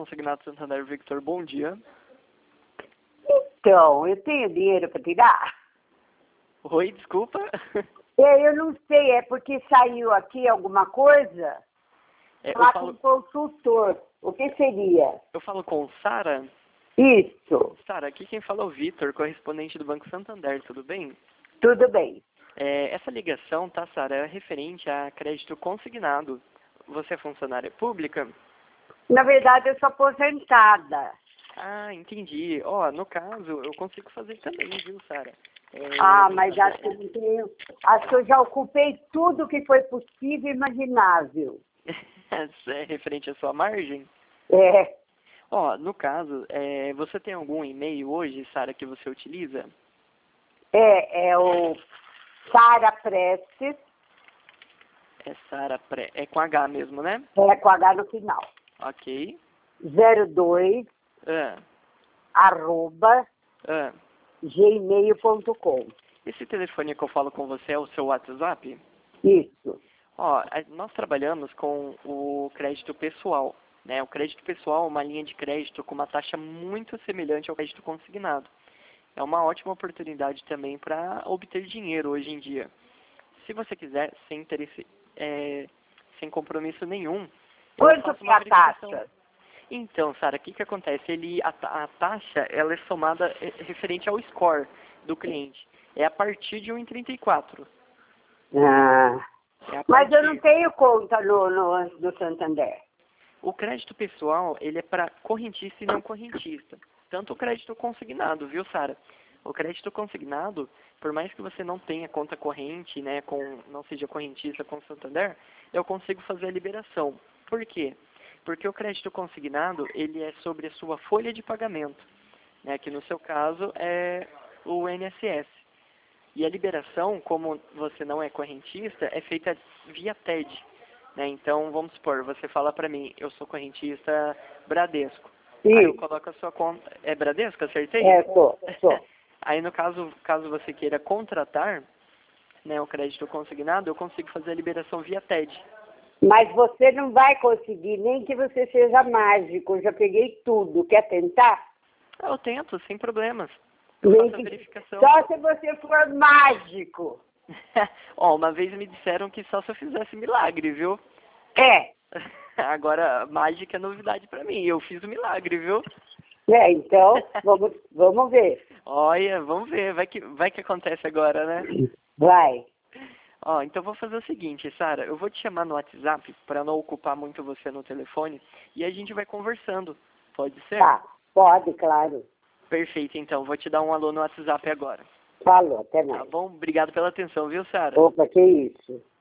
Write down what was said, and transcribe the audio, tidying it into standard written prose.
Consignado Santander, Victor, bom dia. Então, eu tenho dinheiro para tirar? Oi, desculpa. Eu não sei, é porque saiu aqui alguma coisa? Eu Falar falo, com o consultor. O que seria? eu falo com Sara. Isso, Sara, aqui quem fala é o Victor, correspondente do Banco Santander, tudo bem? tudo bem. Essa ligação, tá, Sara, é referente a crédito consignado. Você é funcionária pública? Na verdade, eu sou aposentada. Ah, entendi. Ó, no caso, eu consigo fazer também, viu, Sara? Mas acho que eu não tenho. Acho que eu já ocupei tudo que foi possível e imaginável. É referente à sua margem? É, Ó, no caso, você tem algum e-mail hoje, Sara, que você utiliza? é o Sara Prestes, É Sara é com H mesmo, né? é com H no final. Ok. 02 Ah, arroba ah. gmail.com. Esse telefone que eu falo com você é o seu WhatsApp? Isso. Ó, nós trabalhamos com o crédito pessoal, né? O crédito pessoal é uma linha de crédito com uma taxa muito semelhante ao crédito consignado. É uma ótima oportunidade também para obter dinheiro hoje em dia. Se você quiser, sem interesse, sem compromisso nenhum, eu Quanto faço que é uma a verificação. taxa? Então, Sara, o que que acontece? A taxa, ela é somada referente ao score do cliente. É a partir de 1,34. Ah, É a mas eu não partir. tenho conta no Santander. O crédito pessoal, ele é para correntista e não correntista. Tanto o crédito consignado, viu, Sara? O crédito consignado, por mais que você não tenha conta corrente, né, não seja correntista com o Santander, eu consigo fazer a liberação. Por quê? Porque o crédito consignado, ele é sobre a sua folha de pagamento, né, que no seu caso é o INSS. E a liberação, como você não é correntista, é feita via TED. Né? Então, vamos supor, você fala para mim, eu sou correntista Bradesco. Aí eu Sim, coloco a sua conta. É Bradesco, acertei? sou. Aí no caso você queira contratar, né, o crédito consignado, eu consigo fazer a liberação via TED. Mas você não vai conseguir, nem que você seja mágico. Eu já peguei tudo. Quer tentar? Eu tento, sem problemas. Eu Nem faço a que... verificação. Só se você for mágico. Ó, uma vez me disseram que só se eu fizesse milagre, viu? É. Agora, mágica é novidade pra mim. Eu fiz o milagre, viu? Então, vamos ver. Olha, vamos ver. Vai que acontece agora, né? Vai. Ó, então vou fazer o seguinte, Sara. Eu vou te chamar no WhatsApp para não ocupar muito você no telefone e a gente vai conversando. Pode ser? Tá. Pode, claro. Perfeito, então. Vou te dar um alô no WhatsApp agora. Falou, até Tá mais. bom? Obrigado pela atenção, viu, Sara? Opa, que isso?